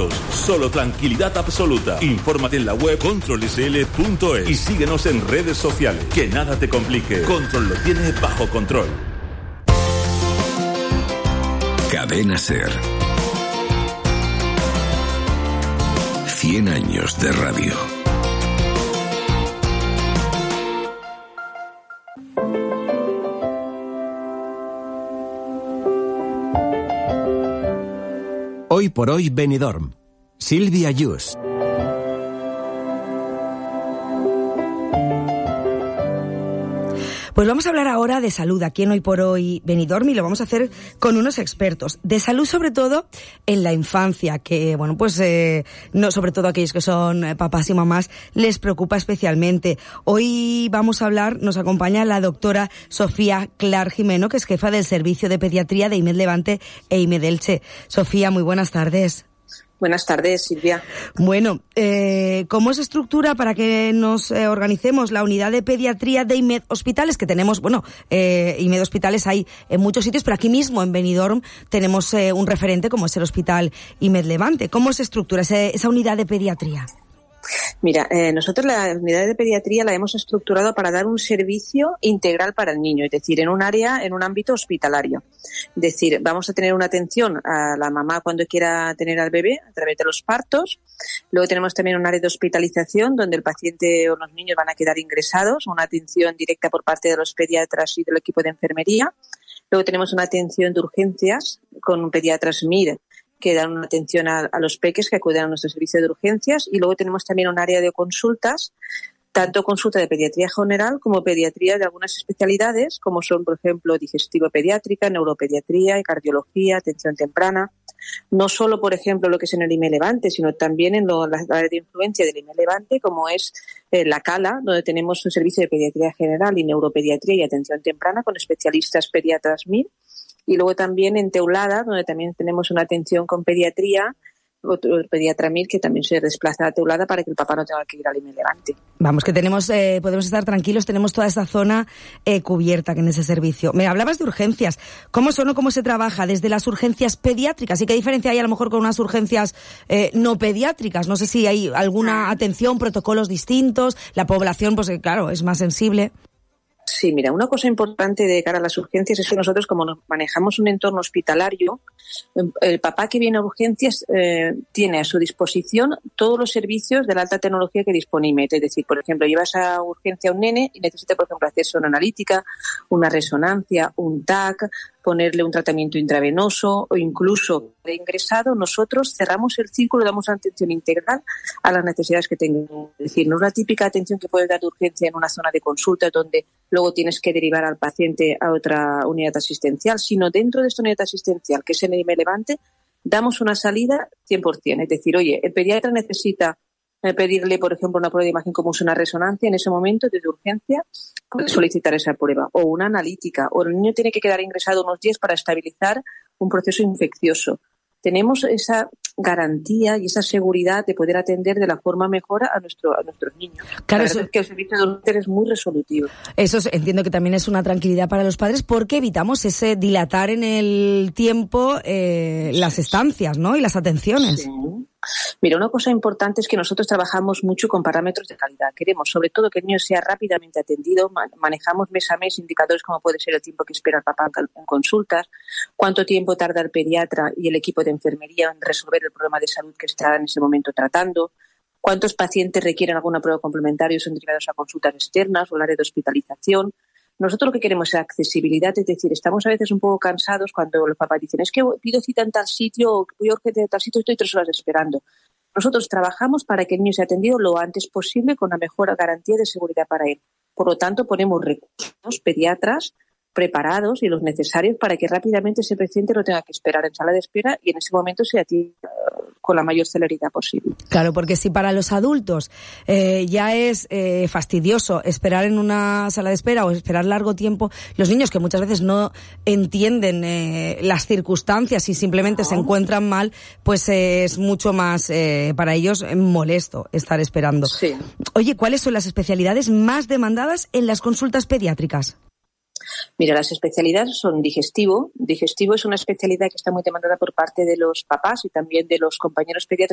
hijos. Solo tranquilidad absoluta. Infórmate en la web controlsl.es y síguenos en redes sociales. Que nada te complique. Control lo tiene bajo control. Cadena SER. 100 años de radio. Hoy por hoy Benidorm. Silvia Yus. Pues vamos a hablar ahora de salud aquí en Hoy por Hoy Benidorm y lo vamos a hacer con unos expertos de salud, sobre todo en la infancia, que bueno, pues no, sobre todo aquellos que son papás y mamás, les preocupa especialmente. Hoy vamos a hablar, nos acompaña la doctora Sofía Clar Jimeno, que es jefa del servicio de pediatría de IMED Levante e IMED Elche. Sofía, muy buenas tardes. Buenas tardes, Silvia. Bueno, ¿cómo se estructura para que nos organicemos la unidad de pediatría de IMED Hospitales? Que tenemos, bueno, IMED Hospitales hay en muchos sitios, pero aquí mismo en Benidorm tenemos un referente como es el Hospital IMED Levante. ¿Cómo se estructura esa unidad de pediatría? Mira, nosotros la unidad de pediatría la hemos estructurado para dar un servicio integral para el niño, es decir, en un área, en un ámbito hospitalario. Es decir, vamos a tener una atención a la mamá cuando quiera tener al bebé a través de los partos. Luego tenemos también un área de hospitalización donde el paciente o los niños van a quedar ingresados, una atención directa por parte de los pediatras y del equipo de enfermería. Luego tenemos una atención de urgencias con pediatras MIR, que dan una atención a los peques que acuden a nuestro servicio de urgencias, y luego tenemos también un área de consultas, tanto consulta de pediatría general como pediatría de algunas especialidades, como son, por ejemplo, digestivo pediátrica, neuropediatría y cardiología, atención temprana. No solo, por ejemplo, lo que es en el IMED Levante, sino también en la área de influencia del IMED Levante, como es la CALA, donde tenemos un servicio de pediatría general y neuropediatría y atención temprana con especialistas pediatras MIR. Y luego también en Teulada, donde también tenemos una atención con pediatría, otro pediatra MIR que también se desplaza a Teulada para que el papá no tenga que ir al IMED Levante. Vamos, que tenemos, podemos estar tranquilos, tenemos toda esa zona cubierta en ese servicio. Me hablabas de urgencias. ¿Cómo son o cómo se trabaja desde las urgencias pediátricas? ¿Y qué diferencia hay a lo mejor con unas urgencias no pediátricas? No sé si hay alguna atención, protocolos distintos, la población, pues claro, es más sensible. Sí, mira, una cosa importante de cara a las urgencias es que nosotros, como nos manejamos un entorno hospitalario, el papá que viene a urgencias tiene a su disposición todos los servicios de la alta tecnología que dispone IMED. Es decir, por ejemplo, llevas a urgencia a un nene y necesita, por ejemplo, hacerse una analítica, una resonancia, un TAC, ponerle un tratamiento intravenoso o incluso de ingresado, nosotros cerramos el círculo y damos una atención integral a las necesidades que tengan. Es decir, no es la típica atención que puedes dar de urgencia en una zona de consulta donde luego tienes que derivar al paciente a otra unidad asistencial, sino dentro de esta unidad asistencial, que es en el IMED Levante, damos una salida 100%. Es decir, oye, el pediatra necesita pedirle, por ejemplo, una prueba de imagen como es una resonancia, en ese momento, desde urgencia, puede solicitar esa prueba, o una analítica, o el niño tiene que quedar ingresado unos días para estabilizar un proceso infeccioso. Tenemos esa garantía y esa seguridad de poder atender de la forma mejor a nuestros niños. Claro, eso es que el servicio de urgencias es muy resolutivo. Eso entiendo que también es una tranquilidad para los padres porque evitamos ese dilatar en el tiempo las estancias, ¿no? Y las atenciones. Sí. Mira, una cosa importante es que nosotros trabajamos mucho con parámetros de calidad. Queremos, sobre todo, que el niño sea rápidamente atendido. Manejamos mes a mes indicadores como puede ser el tiempo que espera el papá en consultas, cuánto tiempo tarda el pediatra y el equipo de enfermería en resolver el problema de salud que está en ese momento tratando, cuántos pacientes requieren alguna prueba complementaria y son derivados a consultas externas o el área de hospitalización. Nosotros lo que queremos es accesibilidad, es decir, estamos a veces un poco cansados cuando los papás dicen es que pido cita en tal sitio o voy a urgencia de tal sitio, estoy 3 horas esperando. Nosotros trabajamos para que el niño sea atendido lo antes posible con la mejor garantía de seguridad para él. Por lo tanto, ponemos recursos, pediatras preparados y los necesarios para que rápidamente ese paciente no tenga que esperar en sala de espera y en ese momento se atienda con la mayor celeridad posible. Claro, porque si para los adultos ya es fastidioso esperar en una sala de espera o esperar largo tiempo, los niños que muchas veces no entienden las circunstancias y simplemente se encuentran mal, pues es mucho más para ellos molesto estar esperando. Sí. Oye, ¿cuáles son las especialidades más demandadas en las consultas pediátricas? Mira, las especialidades son digestivo. Digestivo es una especialidad que está muy demandada por parte de los papás y también de los compañeros pediatras